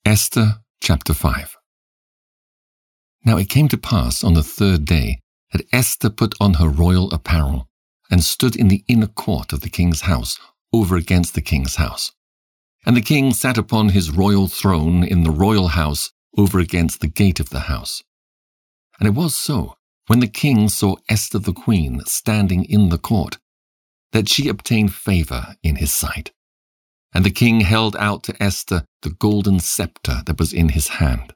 Esther chapter 5. Now it came to pass on the third day that Esther put on her royal apparel and stood in the inner court of the king's house, over against the king's house. And the king sat upon his royal throne in the royal house, over against the gate of the house. And it was so, when the king saw Esther the queen standing in the court, that she obtained favor in his sight. And the king held out to Esther the golden scepter that was in his hand.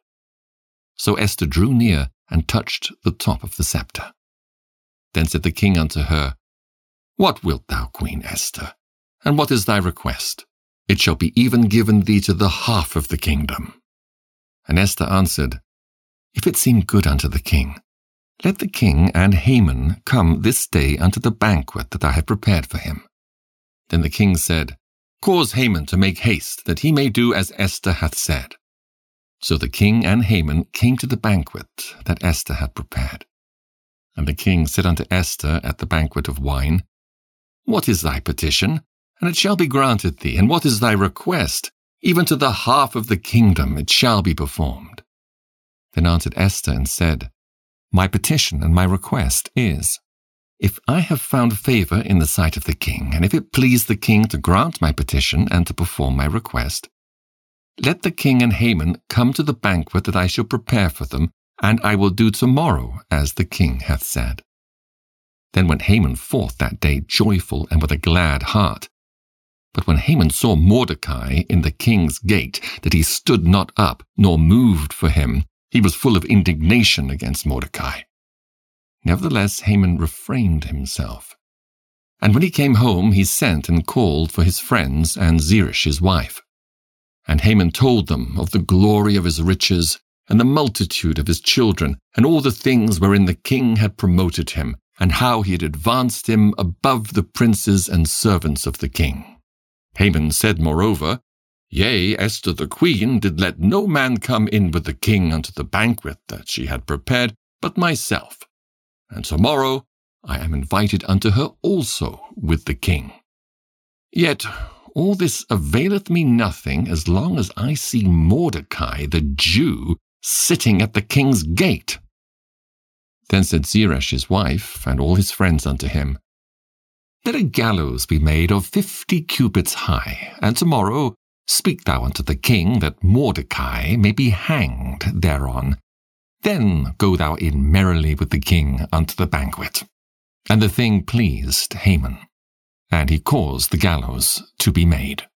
So Esther drew near and touched the top of the scepter. Then said the king unto her, What wilt thou, Queen Esther? And what is thy request? It shall be even given thee to the half of the kingdom. And Esther answered, If it seem good unto the king, let the king and Haman come this day unto the banquet that I have prepared for him. Then the king said, Cause Haman to make haste, that he may do as Esther hath said. So the king and Haman came to the banquet that Esther had prepared. And the king said unto Esther at the banquet of wine, What is thy petition? And it shall be granted thee. And what is thy request? Even to the half of the kingdom it shall be performed. Then answered Esther and said, My petition and my request is, if I have found favor in the sight of the king, and if it please the king to grant my petition and to perform my request, let the king and Haman come to the banquet that I shall prepare for them, and I will do tomorrow as the king hath said. Then went Haman forth that day joyful and with a glad heart. But when Haman saw Mordecai in the king's gate, that he stood not up, nor moved for him, he was full of indignation against Mordecai. Nevertheless Haman refrained himself. And when he came home, he sent and called for his friends and Zeresh his wife. And Haman told them of the glory of his riches, and the multitude of his children, and all the things wherein the king had promoted him, and how he had advanced him above the princes and servants of the king. Haman said moreover, Yea, Esther the queen did let no man come in with the king unto the banquet that she had prepared, but myself. And tomorrow I am invited unto her also with the king. Yet all this availeth me nothing as long as I see Mordecai the Jew sitting at the king's gate. Then said Zeresh his wife and all his friends unto him, Let a gallows be made of 50 cubits high, and tomorrow speak thou unto the king that Mordecai may be hanged thereon. Then go thou in merrily with the king unto the banquet. And the thing pleased Haman, and he caused the gallows to be made.